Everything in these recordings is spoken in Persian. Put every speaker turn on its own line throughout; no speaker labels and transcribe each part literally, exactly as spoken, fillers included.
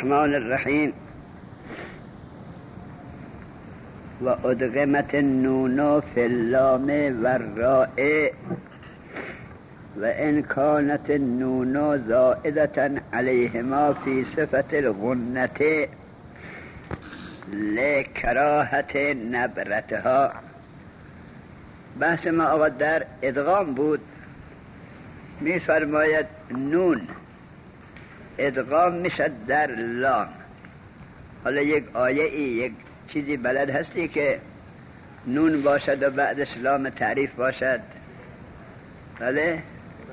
الرحمن الرحیم. و ادغمت النون فی اللام والراء و ان کانت النون زائدة علیهما فی صفت الغنة لکراهت نبرتها. بحث ما آقا در ادغام بود. می فرماید نون ادغام میشد در لام. حالا یک آیه ای یک چیزی بلد هستی که نون باشد و بعدش لام تعریف باشد؟ بله؟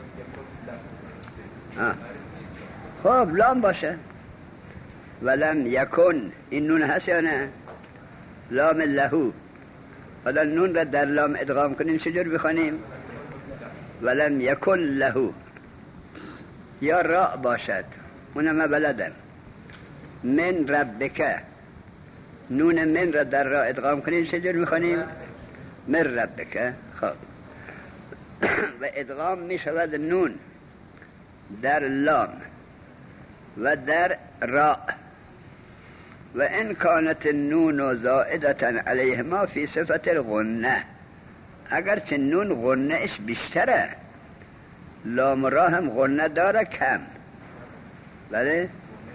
آه. خب لام باشه. ولم یکن، این نون هست یا نه؟ لام لهو. حالا نون را در لام ادغام کنیم چجور بخونیم؟ ولم یکن لهو. یا راء باشد، اونم ما بلدم. من ربک، نون من را در راء ادغام کنیم چجور میخونیم؟ من ربک. خب و ادغام میشود نون در لام و در راء. و ان کانت النون زائدة علیهما فی صفت الغنه، اگرچه نون غنه اش بیشتره، لام را هم غنه داره کم. بله؟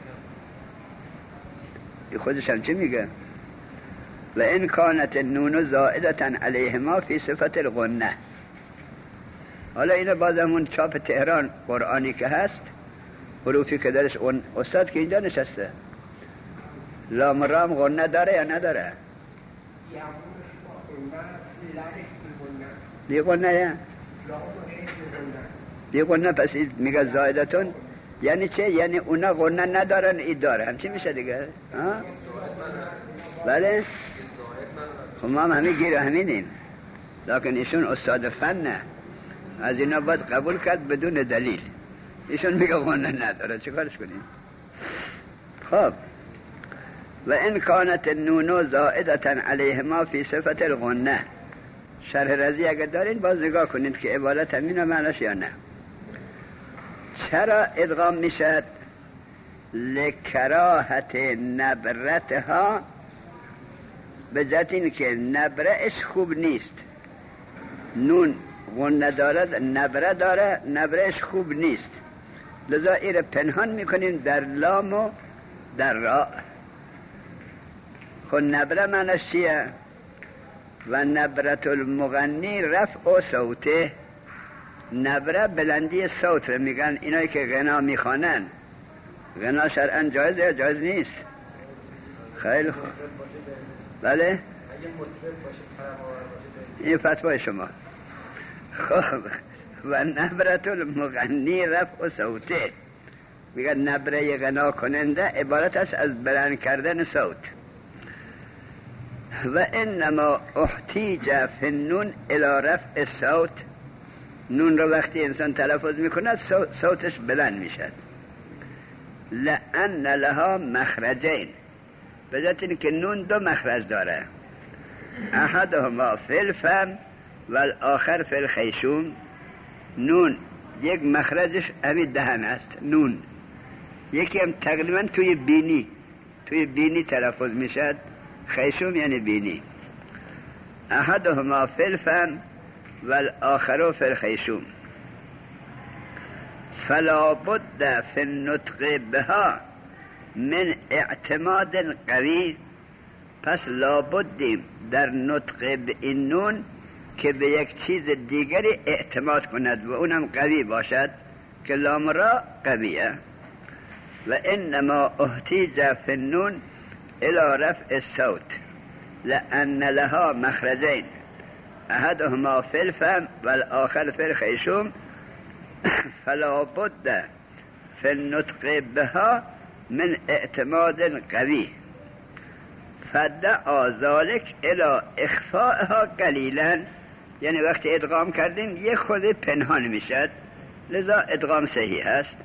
خودش هم چی میگه؟ و ان کانت النون زائدة علیهما فی صفت الغنه. حالا اینو باز همون چاپ تهران قرآنی که هست، حروفی که درش اون استاد که اینجا نشسته، لام رام غنه داره یا نداره؟ بی غنه یا؟ بی غنه. پس میگه زائدتون یعنی چه؟ یعنی اونا غنه ندارن ای داره. همچی میشه دیگه؟ ها؟ بله؟ خب ما هم همه گیر همینیم، لیکن ایشون استاد فنه، از اینا باید قبول کرد بدون دلیل. ایشون میگه غنه نداره، چه کارش کنیم؟ خب و ان کانت النون زائدة علیهما فی صفت الغنه. شرح رضی اگر دارین باز نگاه کنید که عبارت همین معناش یا نه. چرا ادغام میشد؟ لکراهت نبرتها، به جهت این که نبرهش خوب نیست. نون غنه دارد، نبره داره، نبرهش خوب نیست، لذا ایره پنهان میکنین در لام و در را. خب نبره معنیش چیه؟ و نبرت المغنی رفع صوته. نبره بلندی صوت رو میگن اینایی که غنا میخوانن. غنا شرعا جایز یا جایز نیست؟ خیلی خوب. بله؟ این فتوای شما. خب و نبرت المغنی رفع صوته، میگن نبره غنا کننده عبارت است از بلند کردن صوت. و انما احتیج فی النون الی رفع الصوت. نون رو وقتی انسان تلفظ میکنه صوتش بلند میشد. لأن لها مخرجین، به جهت اینکه نون دو مخرج داره، احدهما فی الفم و الاخر فی الخیشوم. نون یک مخرجش همین دهن است، نون. یکی هم تقریبا توی بینی، توی بینی تلفظ میشد. خیشوم یعنی بینی. احدهما فی الفم و الاخر فی الخیشوم. فلا بد فی النطق بها من اعتماد قوی. پس لابدیم در نطق به این نون که به یک چیز دیگری اعتماد کند و اونم قوی باشد که لام را قویه. و انما احتیج فی النون الى رفع الصوت لأن لها مخرجین احدهما فی الفم و الاخر فی الخیشوم. فلا بد فی النطق بها من اعتماد قوی فدعا ذلك الى اخفائها قلیلا. یعنی وقتی ادغام کردیم یه خود پنهان میشد، لذا ادغام صحیح است.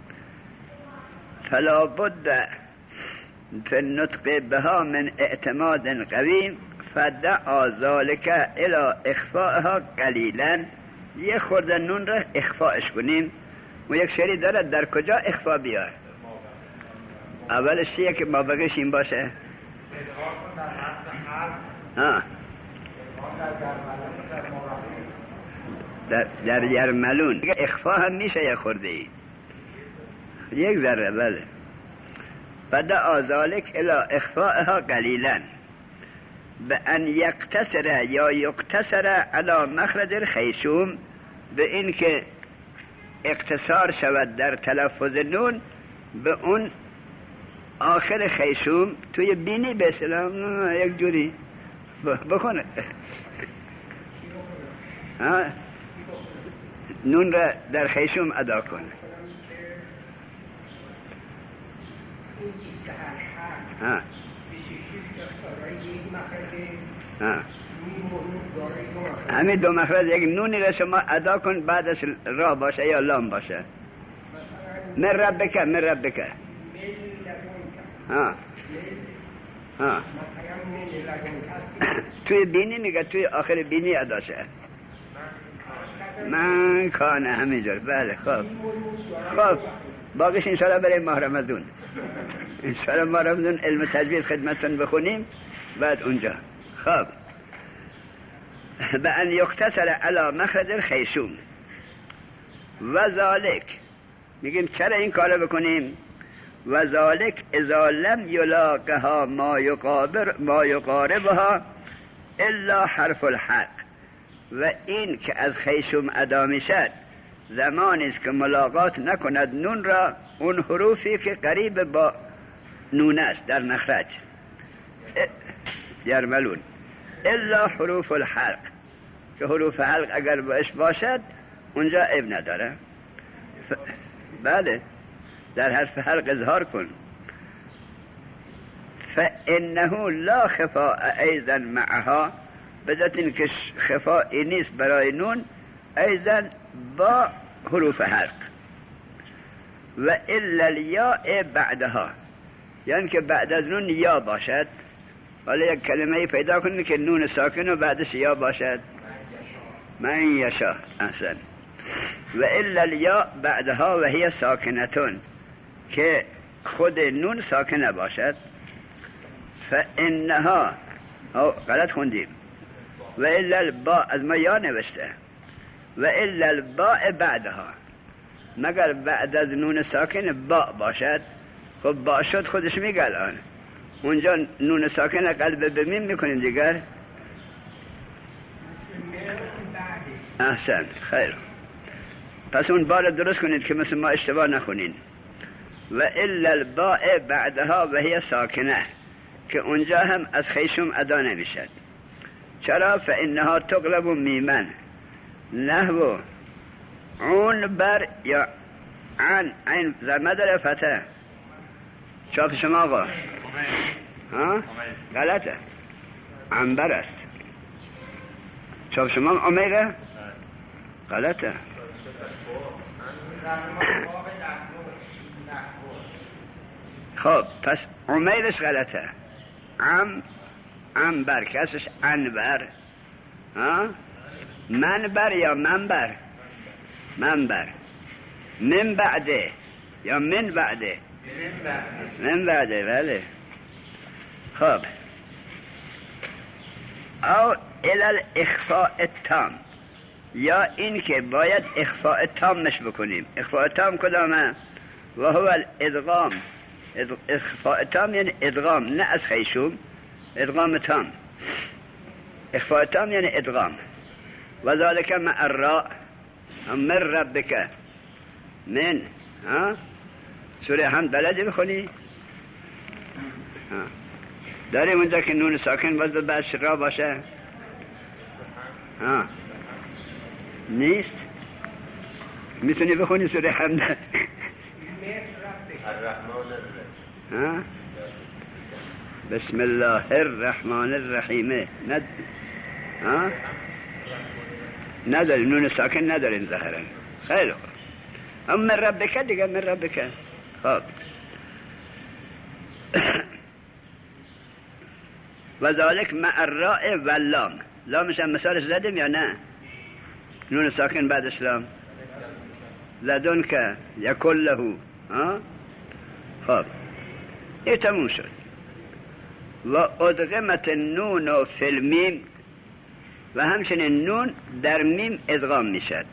فلا بد فی النطق بها من اعتماد قوی فدعا ذلك الى اخفائها قلیلا. یه خورده نون را اخفاش کنیم. و یک شری داره در کجا اخفا بیار؟ اولش چیه که ما بقیش این باشه؟ ها در در یرملون اخفا هم میشه یه خورده ای یک ذره. بله فدعا ذلك الى اخفائها قلیلا بان یقتصر یا یقتصر على مخرج الخیشوم، به این که اقتصار شود در تلفظ نون به اون آخر خیشوم توی بینی به اسلام یک جوری بکنه نون را در خیشوم ادا کنه. ها ها همین دو مخرج یک نونی را شما ادا کن، بعدش را باشه یا لام باشه. من ربک من ربک ها ها توی بینی میگه توی آخر بینی ادا شه. من کانه همینجور. بله خب خب باقیش انشاءالله برای ماه رمضان، انشاءالله ماه رمضان علم تجوید خدمتتون بخونیم بعد اونجا. خب به ان یقتصر علی مخرج الخیشوم و ذالک، میگیم چرا این کارو بکنیم؟ و ذالک اذا لم یلاقها ما یقابر ما یقاربها الا حرف الحق، و این که از خیشوم ادا میشد زمانی است که ملاقات نکند نون را اون حروفی که قریب با نون است در مخرج یرملون، الا حروف الحلق، که حروف حلق اگر باش باشد اونجا عیب نداره. ف... بله در حرف حلق اظهار کن. فانه لا خفاء ایضا معها، بذات این که خفائی نیست برای نون ایضا با حروف حلق. و الا الیاء بعدها، یعنی که بعد از نون یا باشد. حالا یک کلمه پیدا کنید که نون ساکن و بعدش یا باشد. من یشا. احسن. و الا الیاء بعدها و هی ساکنتون، که خود نون ساکنه باشد. فانها غلط خوندیم. و الا الباء، از ما یا نوشته. و الا الباء بعدها، مگر بعد از نون ساکن با باشد. خب با شد خودش میگه الان اونجا نون ساکن قلب به میم میکنیم دیگر. احسن خیر. پس اون بار درست کنید که مثل ما اشتباه نخونین. و الا الباء بعدها و هی ساکنه، که اونجا هم از خیشوم ادا نمیشد. چرا؟ فانها تقلب میمن نحو عون بر یا عن عین زمد داره فتح. چاپ شما آقا ها غلطه، عنبر است. چاپ شما عمیره غلطه. خب پس عمیرش غلطه. عم عنبر کسش عنبر. ها منبر یا منبر؟ منبر. من بعده یا من بعده؟ من بعده. بله. خب او الال اخفاء التام، یا این که باید اخفاء تامش بکنیم. اخفاء تام کدامه؟ و هو الادغام. اخفاء تام یعنی ادغام، نه از خیشوم، ادغام تام. اخفاء تام یعنی ادغام. و ذالک مع الراء من ربک من. ها سوره حمد بلدی بخونی؟ ها داریم اونجا که نون ساکن باز بعدش را باشه؟ ها نیست؟ میتونی بخونی سوره حمد؟ ها بسم الله الرحمن الرحیم. ند ها نداریم نون ساکن، نداریم ظاهرا. خیلی خوب. اما من ربک دیگه، من ربک. خب و ذالک مع الراء و اللام. لامش هم مثالش زدیم یا نه؟ نون ساکن بعدش لام. لدن که یکل له. ها خب این تموم شد. و ادغمت نون و فی المیم، و همچنین نون در میم ادغام میشد.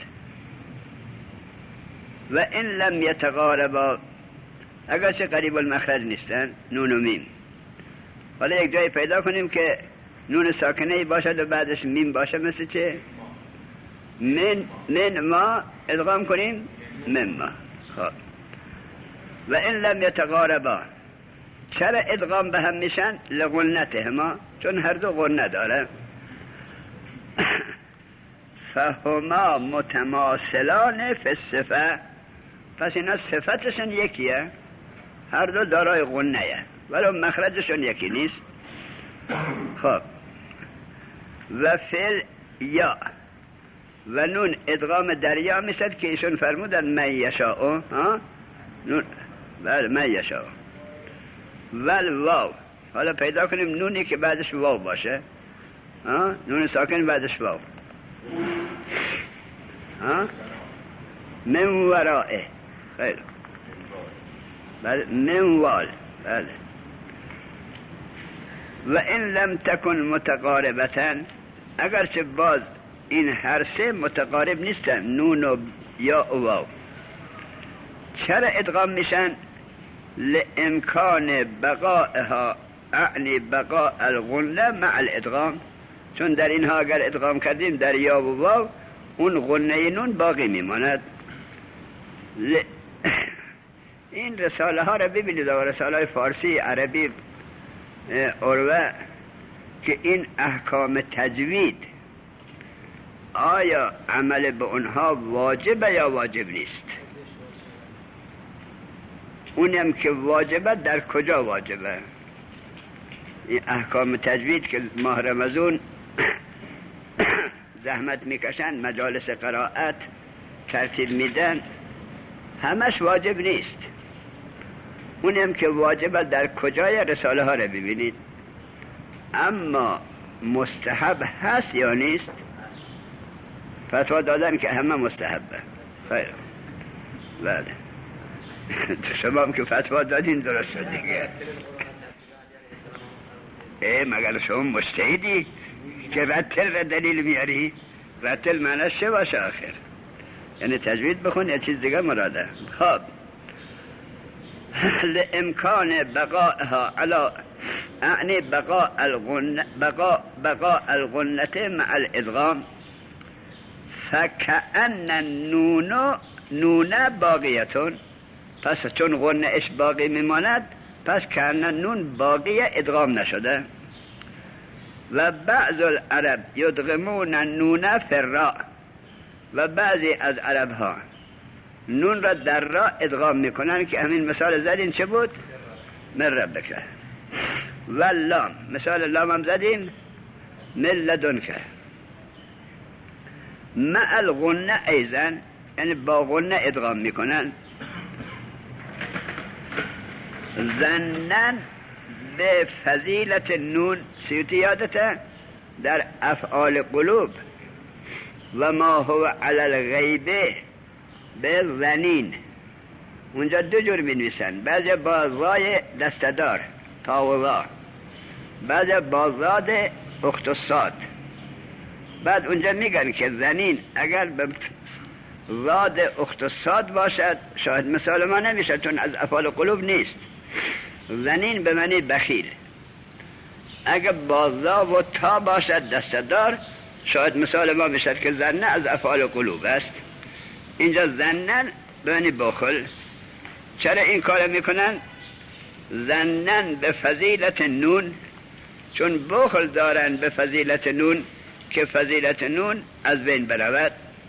و این لم یتقاربا، اگرچه قریب المخرج نیستن نون و میم. حالا یک جایی پیدا کنیم که نون ساکنه باشد و بعدش میم باشه، مثل چه؟ من من ما ادغام کنیم من ما. خب و این لم یتقاربا، چرا ادغام به هم میشن؟ لغنتهما، چون هر دو غنه داره. فهما متماثلان فی الصفه، پس اینا صفتشون یکیه، هر دو دارای غنه ولو مخرجشون یکی نیست. خب و فل یا، و نون ادغام در یا میشد که ایشون فرمودن من یشاء، ها نون بله من یشاء. ول واو، حالا پیدا کنیم نونی که بعدش واو باشه، ها نون ساکن بعدش واو، ها من ورائه، خیلی بله من وال، بله. و این لم تکن متقاربتن، اگرچه باز این هر سه متقارب نیستن، نون و یا و واو، چرا ادغام میشن؟ لامکان بقائها، اعنی بقاء الغنه مع الادغام، چون در اینها اگر ادغام کردیم در یا و واو، اون غنه نون باقی میماند. ل... این رساله ها را ببینید، و رساله های فارسی عربی اروه، که این احکام تجوید آیا عمل به اونها واجبه یا واجب نیست؟ اونم که واجبه در کجا واجبه؟ این احکام تجوید که ماه رمضان زحمت میکشن، مجالس قرائت ترتیب میدن، همش واجب نیست. اونم که واجبه در کجای رساله ها رو ببینید. اما مستحب هست یا نیست؟ فتوا دادن که همه مستحبه. خیر بله شما هم که فتوا دادین درست شد دیگه. ای مگر شما مجتهدی که رتل را دلیل میاری؟ رتل معنیش چه باشه آخر؟ یعنی تجوید بخون یا چیز دیگه مراده؟ خب لامکان بقائها علا، اعنی بقاء الغنه، بقاء بقاء الغنه مع الادغام، فکأن النون نون باقیتون، پس چون غنه اش باقی میماند، پس کأن النون باقی ادغام نشده. و بعض العرب یدغمون النون فی الراء، و بعضی از عرب ها نون را در را ادغام میکنن، که همین مثال زدین چه بود؟ من ربک. و لام، مثال لام هم زدین، من لدنک. مع الغنه ایزن، یعنی با غنه ادغام میکنن. ظنن به فضیلت نون، سیوطی یادته در افعال قلوب، و ما هو علی الغیبه به ظنین، اونجا دو جور می نویسن، بعضی با ضای دستدار تا و ضا، بعضی با زاد اختصاد. بعد اونجا میگن که ظنین اگر به زاد اختصاد باشد شاید مثال ما نمیشه، چون از افعال قلوب نیست. ظنین به معنی بخیل، اگر با ضا و تا باشد دستدار شاید مثال ما میشد که ظنه از افعال قلوب است. اینجا ظنن به معنی بخل. چرا این کار میکنن؟ ظنن به فضیلت نون، چون بخل دارن به فضیلت نون که فضیلت نون از بین برود.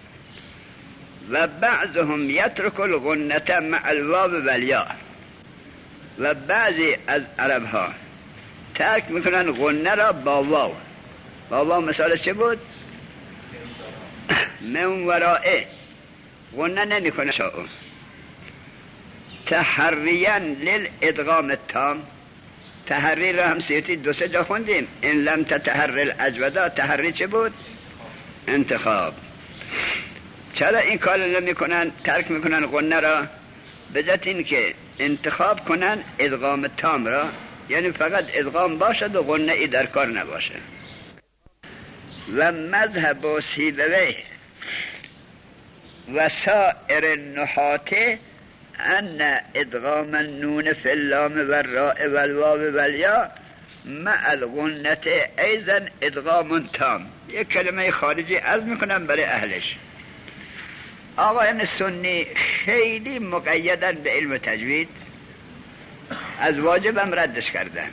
و بعضهم یترک الغنة مع الواو والیا، و بعضی از عرب ها ترک میکنن غنه را با واو. با واو مثالش چه بود؟ من ورائه، غنه نمی کنه شاء. تحریا للادغام التام، تحری را هم سیتی دو سه جا خوندیم. این لم تتحر الاجودا، تحری چه بود؟ انتخاب. چرا این کار نمی کنن؟ ترک میکنن غنه را؟ بذات این که انتخاب کنن ادغام تام را، یعنی فقط ادغام باشد و غنه ای در کار نباشه. و مذهب و سیبوی و سائر النحات ان ادغام النون فی اللام و الراء و الواو و الیا مع الغنت ایضا ادغام تام. یک کلمه خارجی عرض میکنم برای اهلش. آقایان سنی خیلی مقیدن به علم تجوید، از واجبم ردش کردن،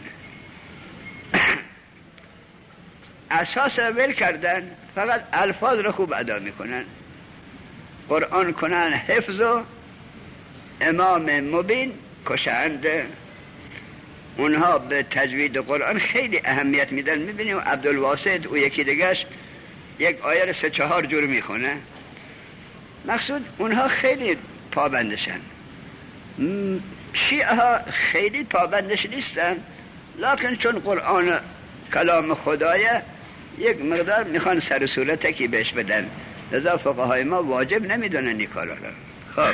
اساس را ول کردن، فقط الفاظ را خوب ادا میکنن. قرآن کنن حفظ و امام مبین کشند. اونها به تجوید قرآن خیلی اهمیت میدن. میبینیم عبدالواسط او یکی دیگهش یک آیه را سه چهار جور میخونه. مقصود اونها خیلی پابندشن. شیعه ها خیلی پابندش نیستن، لکن چون قرآن کلام خدایه یک مقدار میخوان سر صورتکی بهش بدن، لذا فقهای ما واجب نمیدونن این کارا را. خب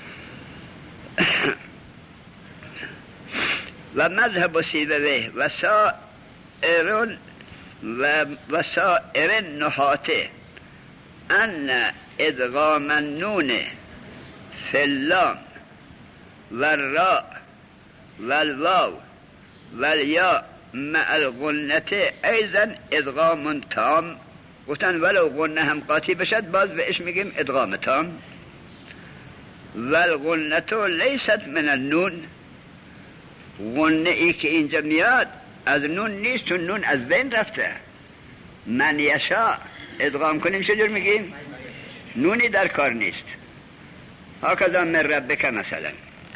و مذهب سیبوی و سائرون و وسائر النحات ان ادغام النون فی اللام و الراء و الواو و الیا مع الغنت ایضا ادغام تام. گفتن ولو غنه هم قاطی بشد باز بهش میگیم ادغام تام. و الغنت لیست من النون، غنه ای که اینجا میاد از نون نیست، چون نون از بین رفته. من یشا ادغام کنیم چجور میگیم؟ نونی در کار نیست. هکذا من ربک مثلا.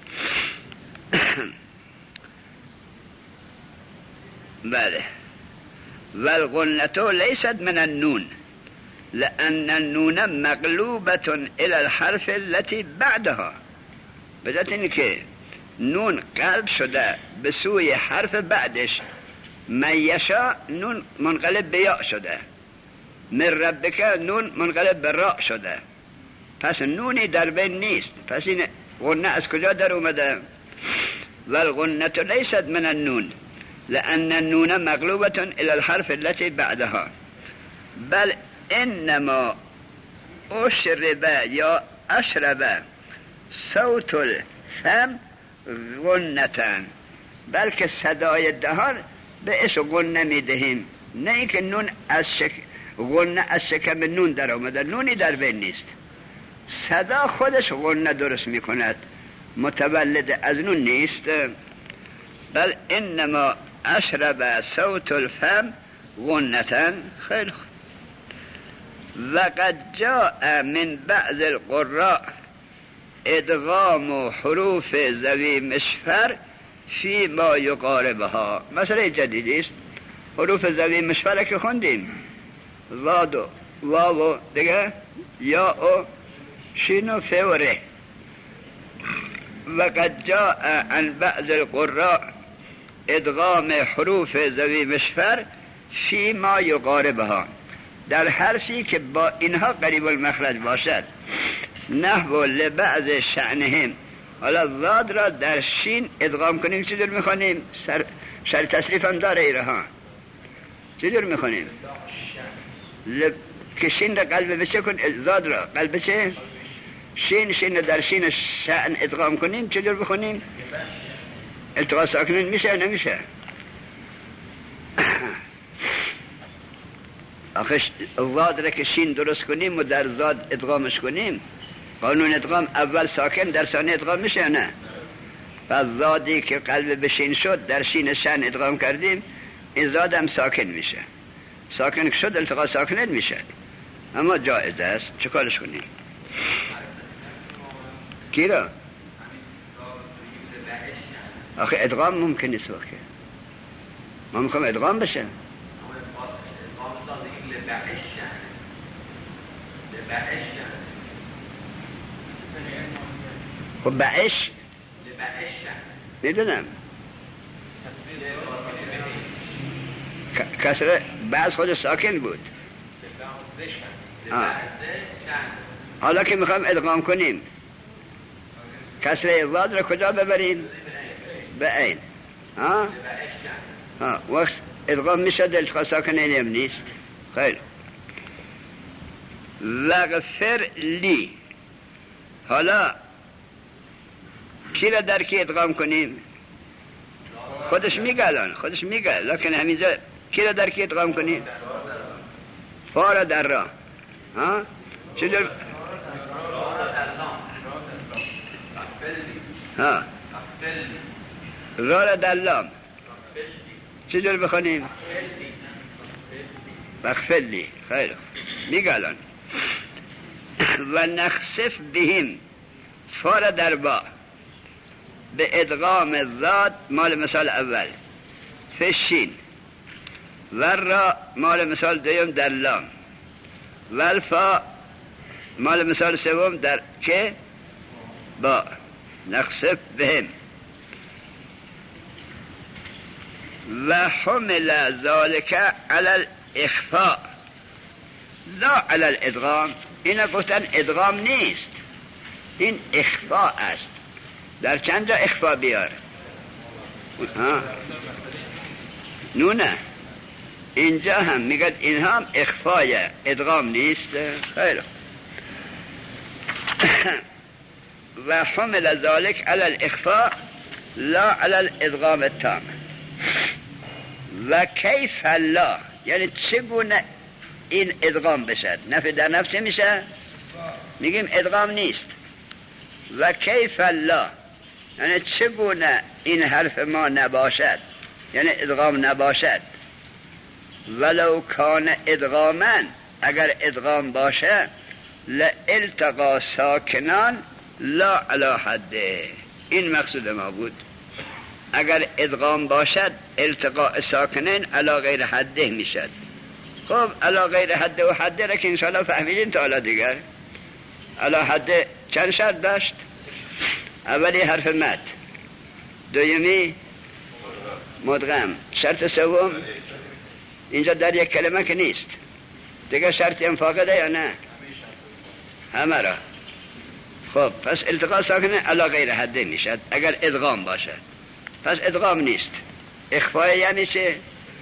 بله. والغنة ليست من النون لأن النون مقلوبة إلى الحرف التي بعدها. بدأت اینکه نون قلب شده به سوی حرف بعدش. من یشا نون منقلب به یا شده، من ربک نون منقلب به را شده، پس نونی در بین نیست. پس این غنه از کجا در اومده؟ والغنة ليست من النون لأن النون مغلوبة إلى الحرف التي بعدها بل إنما أشرب یا أشرب صوت الفم غنة، بلکه صدای دهان بهش غنه میدهیم، نه اینکه نون از شک... غنه از شکم نون در آمده، نونی در بین نیست. صدا خودش غنه درست میکند، متولد از نون نیست. بل انما اشرب صوت الفم غنة. خیلی خوب. وقد جاء من بعض القراء ادغام حروف ذوی مشفر فی ما یقاربها. مثلا جدیدی است، حروف ذوی مشفر که خوندیم، واد و واو و دیگه یا و شین و ف و ر. وقد جاء عن بعض القراء ادغام حروف ذوی مشفر فی ما یقاربها، در حرفی که با اینها قریب المخرج باشد. نحو لبعض شأنهم. حالا زاد را در شین ادغام کنیم چجور میخونیم؟ سر شر تصریف هم داره ایره ها. چجور میخونیم؟ لب... که شین را قلب بچه کن، زاد را قلب بچه، شین شین در شین شأن ادغام کنیم چجور بخونیم؟ التقاء ساکنین میشه نمیشه؟ آخه زاد را که شین درست کنیم و در زاد ادغامش کنیم، قانون ادغام اول ساکن در ثانی ادغام میشه نه؟ پس زادی که قلب به شین شد در شین شأن ادغام کردیم، این زاد هم ساکن میشه. ساکن که شد التقاء ساکنین میشه، اما جایز است. چه کارش کنیم؟ کی را؟ آخه ادغام ممکن نیست وقت ما میخوام ادغام بشه. خب بعش میدونم کسره بعض خود ساکن بود. آه. حالا که میخوام ادغام کنیم کسره ضاد را کجا ببریم؟ به عین. ها ها وقت ادغام میشه التقاء ساکنین هم نیست. خیلی وغفر لی. حالا کی را در کی ادغام کنیم؟ خودش میگه الان خودش میگه، لکن همینجا کی را در کی ادغام کنیم؟ فا را در را. ها چجور؟ ها را را در لام چجور بخونیم؟ بخفلی. خیلی میگه الان و نخسف بهم. فا را در با به ادغام ذات مال مثال اول فشین، و را مال مثال دوم در لام، و الفا مال مثال سوم در که با. نخسف بهم و حمل ذالک علی الاخفاء لا علی الادغام. اینا گفتن ادغام نیست، این اخفاء است. در چند جا اخفاء بیار؟ ها نونه اینجا هم میگد این هم اخفای ادغام نیست. خیلی و حمل ذالک علی الاخفاء لا علی الادغام التام. و کیف لا یعنی چگونه این ادغام بشد؟ نفی در نفس میشه، میگیم ادغام نیست. و کیف لا یعنی چگونه این حرف ما نباشد، یعنی ادغام نباشد. ولو کان ادغاما، اگر ادغام باشه، لالتقا ساکنان لا علی حده. این مقصود ما بود. اگر ادغام باشد التقاء ساکنین علی غیر حده میشد. خب علی غیر حده و حده را که انشاءالله فهمیدین تا حالا دیگر. علی حده چند شرط داشت؟ اولی حرف مد، دومی مدغم، شرط سوم اینجا در یک کلمه که نیست دیگه شرطی هم فاقده یا نه؟ همه را. خب پس التقاء ساکنین علی غیر حده میشد اگر ادغام باشد. پس ادغام نیست. اخفای یعنی چه؟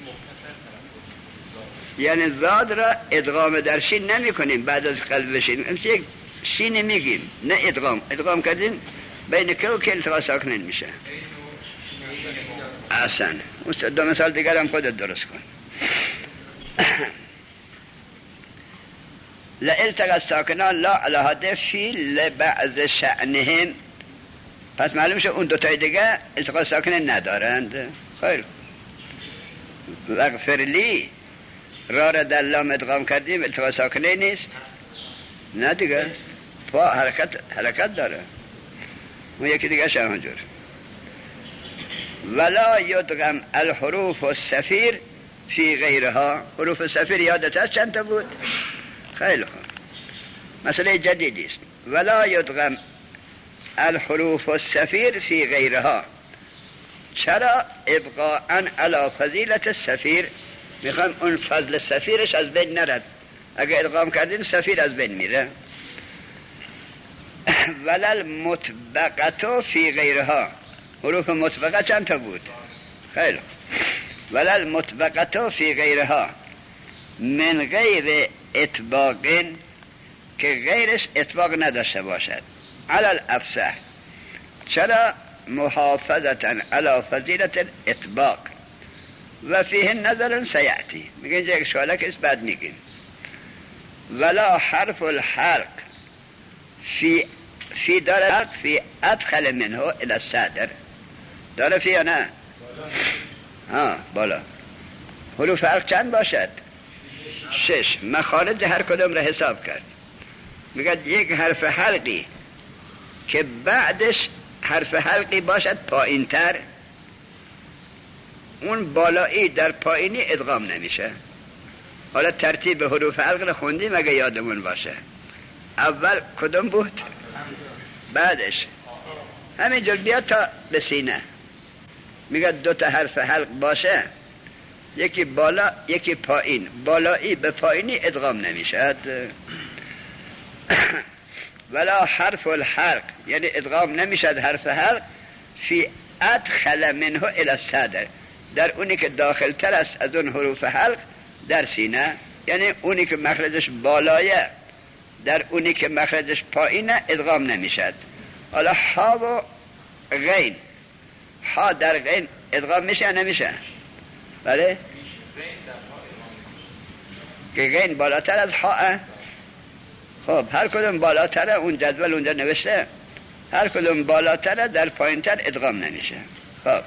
یعنی ذات را ادغام در شین نمی کنیم بعد از قلب شین، امسی شین میگیم، نه ادغام. ادغام کردیم بین که و که التقاء ساکنین میشه. احسن. دو مثال دیگر هم خودت درست کن. لالتقاء ساکنان لا علی حده فی لبعض شأنهم. پس معلوم شد اون دوتای دیگه التقاء ساکنین ندارند. خیر. وغفر لی را را در لام ادغام کردیم التقاء ساکنین نیست؟ نه دیگه، فا حرکت حرکت داره. اون یکی دیگه شما همونجور. ولا یدغم الحروف الصفیر فی غیرها. حروف صفیر یادت هست چند تا بود؟ خیلی خوب، مسئله جدیدی است. ولا یدغم الحروف الصفیر فی غیرها. چرا؟ ابقاء علی فضیلت الصفیر. میخوام اون فضل صفیرش از بین نرد. اگه ادغام کردین صفیر از بین میره. ولل مطبقتو فی غیرها. حروف مطبقه چند تا بود؟ خیلی. ولل مطبقتو فی غیرها من غیر اطباق، که غیرش اطباق نداشته باشد. علل افصح. چرا؟ محافظتا علی فضیلت اطباق و فیه نظر سیعتی. میگه اینجا یک سواله که اس بعد میگیم. ولا حرف الحلق فی فی داره فی ادخل منه الى الصدر. داره فی یا نه؟ ها بالا. حروف حلق چند باشد؟ شش. مخارج هر کدام را حساب کرد. میگه یک حرف حلقی که بعدش حرف حلقی باشد پایین تر، اون بالایی در پایینی ادغام نمیشه. حالا ترتیب حروف حلق رو خوندیم اگه یادمون باشه. اول کدوم بود؟ بعدش همینجور بیاد تا به سینه. میگه دو تا حرف حلق باشه، یکی بالا یکی پایین، بالایی به پایینی ادغام نمیشد. ولا حرف الحلق، یعنی ادغام نمیشد حرف حلق فی ادخل منه الى الصدر، در اونی که داخل تر است از اون حروف حلق در سینه، یعنی اونی که مخرجش بالایه در اونی که مخرجش پایینه ادغام نمیشد. حالا ها و غین، ها در غین ادغام میشه نمیشه؟ بله که غین بالاتر از ها. خب هر کدوم بالاتره، اون جدول اونجا نوشته هر کدوم بالاتره در پایینتر ادغام نمیشه. خب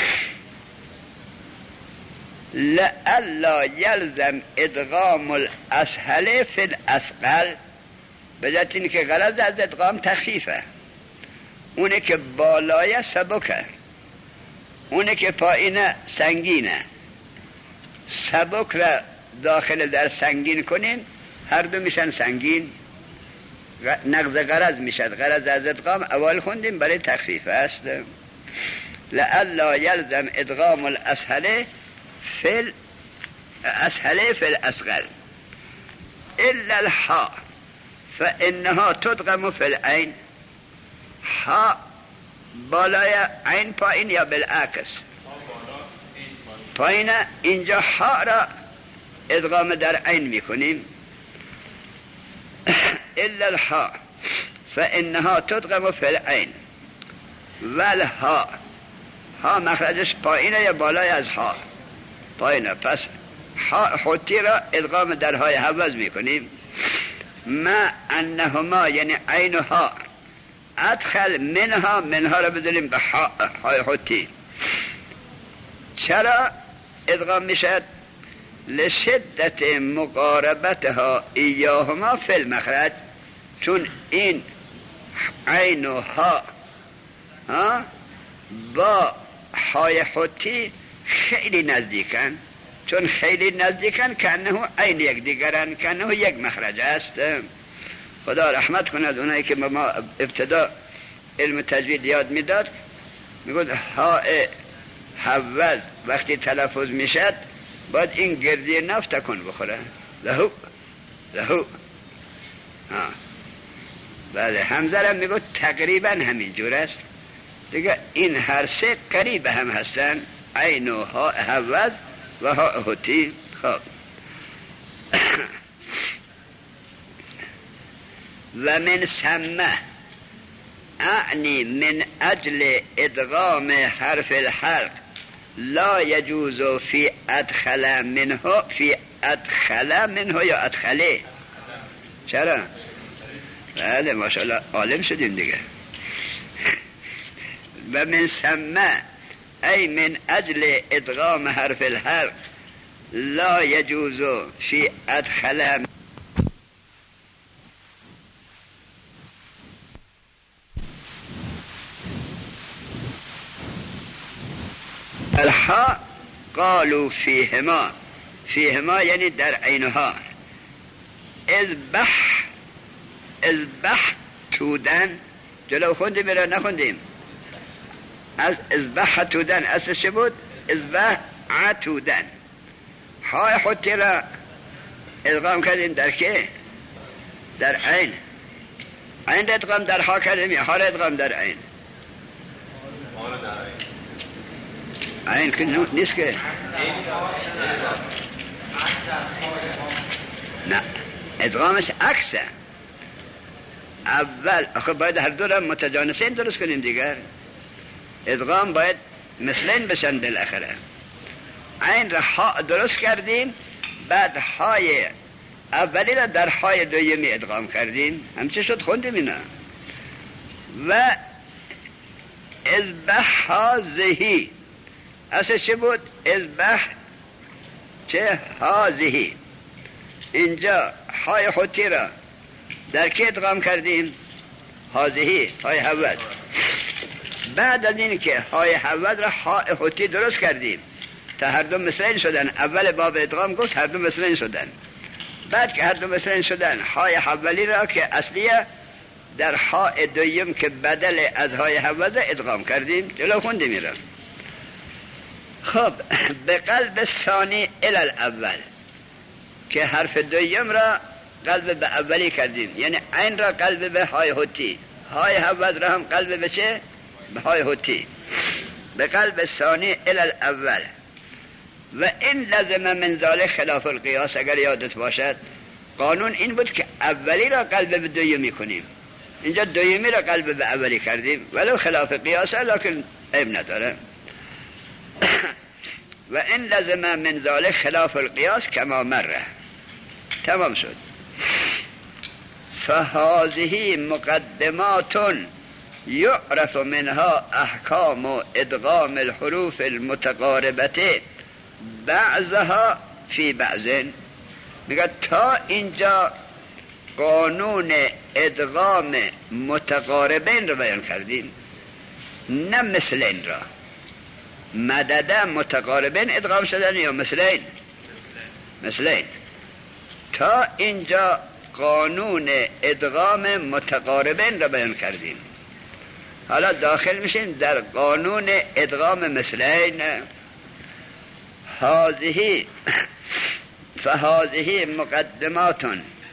لئلا یلزم ادغام الاسهل فی الاسقل، بجات این که غرض از ادغام تخفیفه، اونه که بالای سبکه، اونه که پایینه سنگینه. سبک را داخل در سنگین کنیم هر دو میشن سنگین، نقض غرض میشد. غرض از ادغام اول خوندیم برای تخفیف است. لئلا یلزم ادغام الاسهل فی الاسهل فی الاسقل الا الحاء فانها تدغم فی العین. ها بالای عین پایین یا بالعکس؟ پایین. اینجا ها را ادغام در عین میکنیم. الا الحاء فانها تدغم فی العین والها، ها مخرجش پایینه یا بالای از ها؟ پایینه. پس ها حتی را ادغام در های حوض میکنیم. ما انهما یعنی عین و ها ادخل منها، منها را بدونیم به ها های حتی. چرا ادغام میشد؟ لشدت مقاربتها ایاهما فی المخرج، چون این عین و ها ها با های حتی خیلی نزدیکن. چون خیلی نزدیکن کنه عین یک دیگرن، کنه یک مخرج است. خدا رحمت کند اونایی که ما ابتدا علم تجوید یاد میداد، میگود ها حوض وقتی تلفظ میشد باید این گردی نفت تکن بخوره، لهو لهو. ها بله همزه را میگود تقریبا همین جور است دیگه. این هر سه قریب هم هستن، عین و ها حوض و ها حتی. خب و من سمه اعنی من اجل ادغام حرف الحلق لا يجوز فی ادخل منه، فی ادخل منه یا ادخله. چرا؟ بله ماشاءالله عالم شدیم دیگه. و من سمه ای من اجل ادغام حرف الحلق لا يجوز فی ادخل الحاء قالوا فیهما، فیهما یعنی در عینها. اذبح، اذبح تودن، جلو خوندیم را نخوندیم. از اذبح تودن اصلش چه بود؟ اذبح عتودن. های حتی را ادغام کردیم در که؟ در عین. عین ادغام در ها کردیم یا ها ادغام در عین؟ عین که نیست که. نه ادغامش عکسه. اول آخه باید هر دو را متجانسین درست کنیم دیگر. ادغام باید مثلین بشن بالاخره. عین را ها درست کردیم، بعد های اولی را در های دویمی ادغام کردیم. همچه شد خوندیم اینا. و اذبح هذه اصلا چه بود؟ اذبح چه هذه. اینجا های حتی را در که ادغام کردیم؟ هذه های حوض. بعد از این که های حوض را های حتی درست کردیم تا هر دو مثلین شدن. اول باب ادغام گفت هر دو مثلین شدن. بعد که هر دو مثلین شدن های حولی را که اصلیه در های دویم که بدل از های حوض ادغام کردیم. جلو خوندیم میرم. خب به قلب ثانی الی الاول که حرف دویم را قلب به اولی کردیم، یعنی عین را قلب به های هوتی، های حوض را هم قلب به چه؟ به های هوتی، به قلب ثانی الی الاول. و این لازم من ذالک خلاف القیاس. اگر یادت باشد قانون این بود که اولی را قلب به دومی کنیم، اینجا دومی را قلب به اولی کردیم، ولو خلاف قیاسه لکن عیب نداره. و این لازم من ذالک خلاف القیاس کما مره. تمام شد. فهذه مقدمات یعرف منها احکام و ادغام الحروف المتقاربه بعضها فی بعضن. میگه تا اینجا قانون ادغام متقاربین رو بیان کردیم، نه مثلین را. مدده متقاربین ادغام شدن یا مثلین؟ مثلین. تا اینجا قانون ادغام متقاربین را بیان کردیم، حالا داخل میشیم در قانون ادغام مثلین. هذه فهذه مقدمات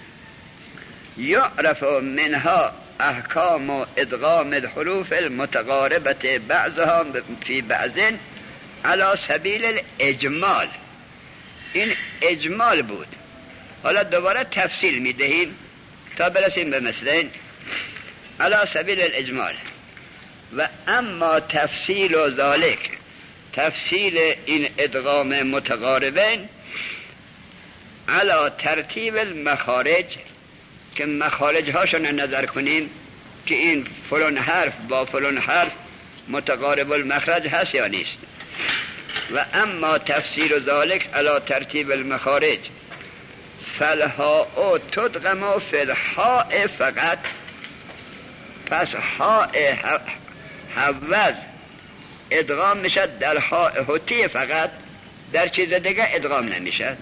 یعرف منها احکام و ادغام الحروف المتقاربه بعضها فی بعض علی سبیل الاجمال. این اجمال بود، حالا دوباره تفصیل میدهیم تا برسیم به مثلین. علی سبیل الاجمال. و اما تفصیل و ذالک، تفصیل این ادغام متقاربین علی ترتیب المخارج، که مخارج هاشون نظر کنیم که این فلان حرف با فلان حرف متقارب المخرج هست یا نیست. و اما تفسیر ذالک علی ترتیب المخارج فالهاء تدغم فی الحاء فقط. پس حاء حوض ادغام میشد در حاء هوتی فقط، در چیز دیگه ادغام نمیشد.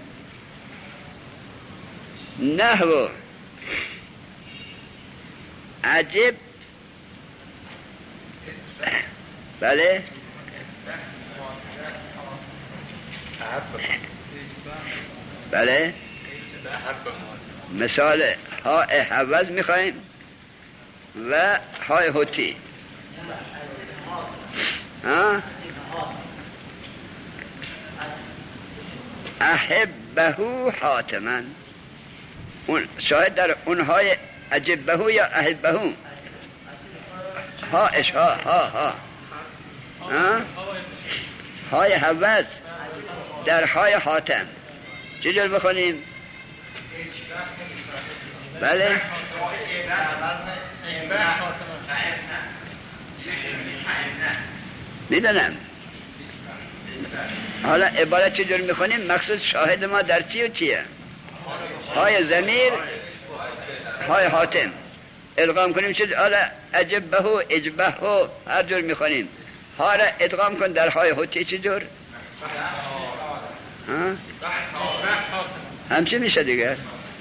نحو عجب، بله بله مثال های حوض میخوایم و های هوتی. ها احبهو حاتما، اون شاید در اونهای اجبهو یا احبهو ها اش ها ها ها ها های حوض در های حاتم چجور بخونیم؟ بله میدونم. حالا عبارت چجور میخونیم؟ مقصود شاهد ما در چی و چیه؟ های ضمیر های حاتم ادغام کنیم. چه حالا اجبهو اجبهو هر جور میخونیم. ها را ادغام کن در های هوتی چجور؟ ها همچه میشه دیگر.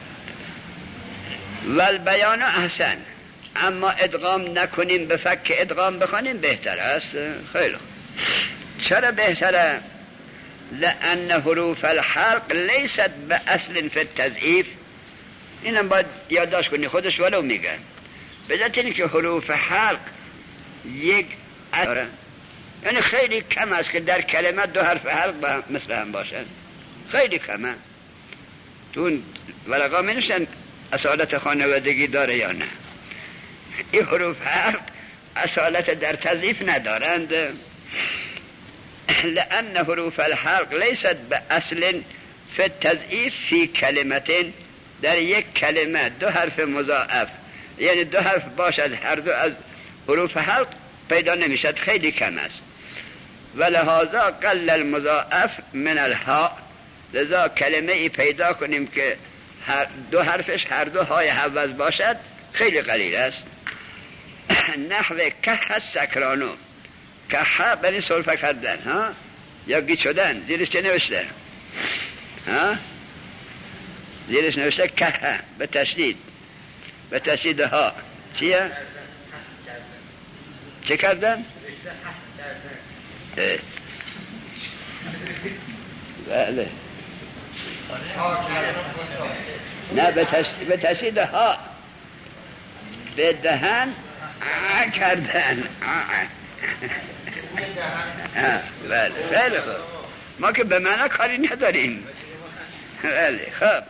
والبیان احسن، اما ادغام نکنیم به فک ادغام بخونیم بهتر است. خیلی خوب. چرا بهتره؟ لأن حروف الحلق لیست به اصل فی التضعیف. اینم باید یادداشت کنی، خودش ولو میگن به جهت اینکه حروف حلق یک اصل، یعنی خیلی کم است که در کلمه دو حرف حلق مثل هم باشن، خیلی کمه. تو اون ورقا می نوشتن اصالت خانوادگی داره یا نه. این حروف حلق اصالت در تضعیف ندارند. لأن حروف الحلق لیست به اصل فی التضعیف فی کلمتین، در یک کلمه دو حرف مضاعف یعنی دو حرف باشد هر دو از حروف حلق پیدا نمیشد، خیلی کم است. ولهذا قل المضاعف من الها، لذا کلمه ای پیدا کنیم که هر دو حرفش هر دو های حوض باشد خیلی قلیل است. نحو که سکرانو، که بنی سرفه کردن ها یا گیت شدن، زیرش چه نوشته؟ ها زیرش نوشته که به تشدید، به تشدید ها. چیه؟ چه کردن؟ بله نه به تشدید ها، به دهن آ کردن. بله خیلی خوب، ما که به معنا کاری نداریم. بله خب.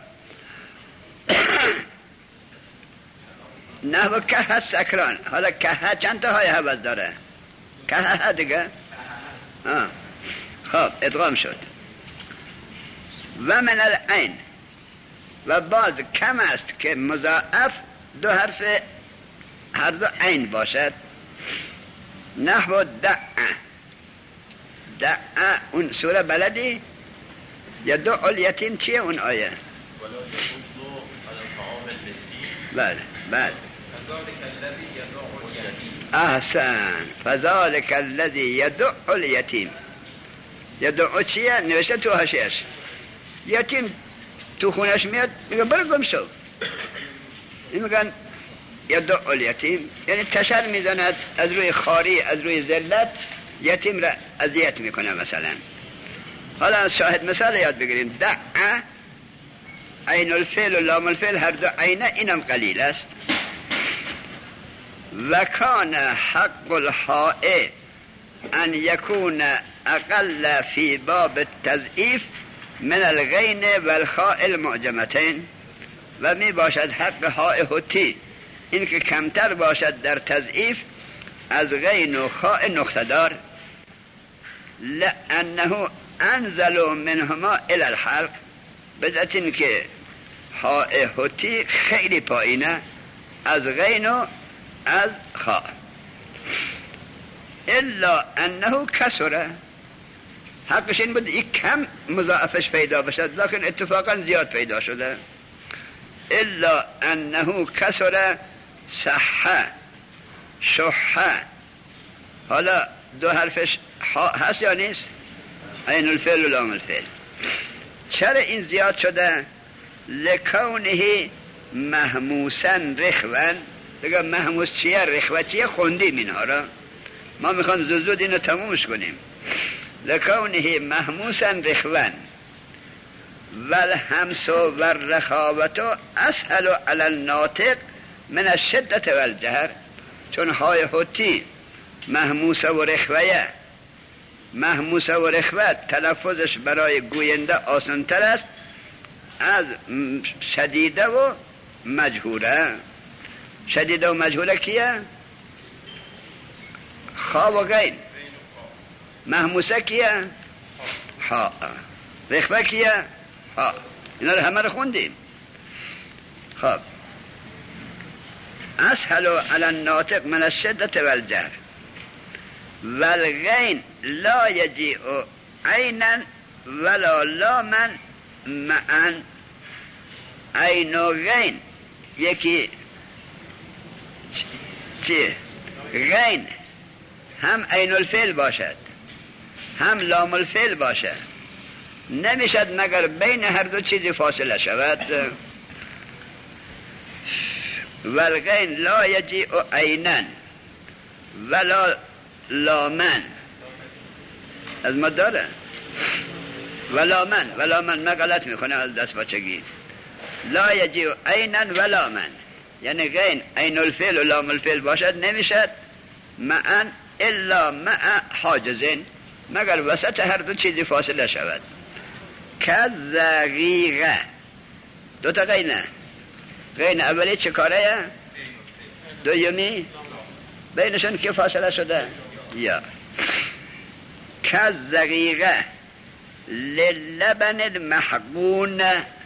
نحو که سکران. حالا که چند تا های حوض داره؟ که دیگه آه. خب ادغام شد. و من العین، و باز کم است که مضاعف دو حرف هر دو عین باشد. نحو دع. دع اون سوره بلدی؟ یا دو الیتیم چیه اون آیه؟ بله بله. احسن. فذلک الذی یدع الیتیم. یدع چیه؟ نوشته تو حاشیه‌اش. یتیم تو خونش میاد میگه برو گم شو. این میگن یدع الیتیم، یعنی تشر میزند از روی خاری، از روی ذلت یتیم را اذیت میکنه مثلا. حالا از شاهد مثال یاد بگیریم. دع عین الفعل و لام الفعل هر دو عینه، اینم قلیل است. و کان حق الحائع ان یکون اقل فی باب التضعیف من الغین و الخاء المعجمتین. و می باشد حق حاء حتی این که کمتر باشد در تضعیف از غین و خاء نقطه‌دار، لانه انزل منهما الى الحلق، بدت این که حاء حتی خیلی پایینه از غین و از خاء. الا انه کسره، حقش این بود یک کم مضاعفش پیدا بشد، لکن اتفاقا زیاد پیدا شده. الا انه کسره صحه شحه. حالا دو حرفش هست یا نیست؟ عین الفعل و لام الفعل. چرا این زیاد شده؟ لکونه محموسا رخوان. بگم محموس چیه؟ رخوه چیه؟ خوندیم اینها را، ما میخوام زود زود اینو تمومش کنیم. لکونه محموسا رخوان والهمس والرخاوت اسهل علی الناطق من الشدت والجهر. چون های حتی محموسه و رخوه، محموسه و رخوه تلفظش برای گوینده آسان تر است از شدیده و مجهوره. شدیده و مجهوره کیه؟ خا و غین. محموسه کیه؟ ها. رخوه کیه؟ ها. اینا رو همه رو خوندیم. خب اسهل علی الناطق من الشدت والجهر والغین لا یجیء عینا ولا لاما معا. عین و غین یکی چی؟ غین هم عین الفعل باشد هم لام الفعل باشد، نمیشد مگر بین هر دو چیزی فاصله شود. والغین لا یجیء عینا ولا لامن. از ما داره ولا من، ولا من ما غلط میکنه از دست بچگی. لا یجیء عینا ولا من، یعنی غین عین الفعل و لام الفعل باشد نمیشد معا الا مع حاجزین، مگر وسط هر دو چیزی فاصله شود. کذغیغه دو تا غینه. غین اولی چه کاره؟ دومی بینشون که فاصله شده یا کذغیغه للبن المحقون.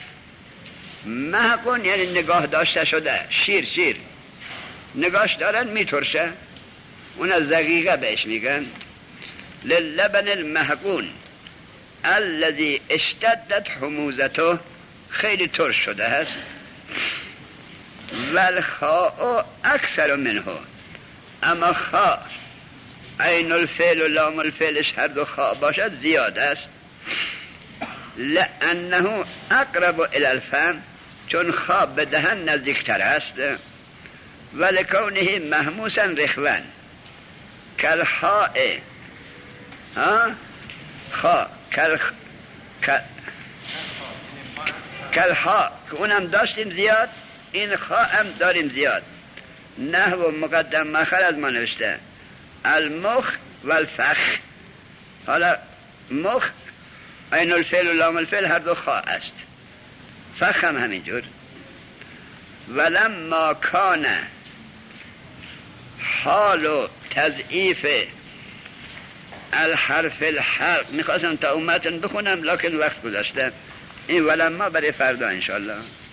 محقون یعنی نگاه داشته شده، شیر شیر نگاش دارن میترشه، اون از زغیغه بهش میگن. للبن المحقون الذي اشتدت حموزته، خیلی ترش شده هست. والخاء اکثر منه، اما خاء عین الفعل و لام الفعلش هر دو خاء باشد زیاد است. لانه اقرب الى الفم، چون خاء به دهن نزدیکتر است. ولکونه محموسا رخوان کالخاء ها خاء کال کلها که اونم داشتیم زیاد، این خا هم داریم زیاد. نحو مقدم مخر از ما نوشته المخ و الفخ. حالا مخ عین الفعل و لام الفعل هر دو خا است، فخ هم همینجور. ولما کان حال و تضعیف الحرف الحلق، میخواستم تا اومتن بخونم لکن وقت گذاشته. این ولما برای فردا انشالله.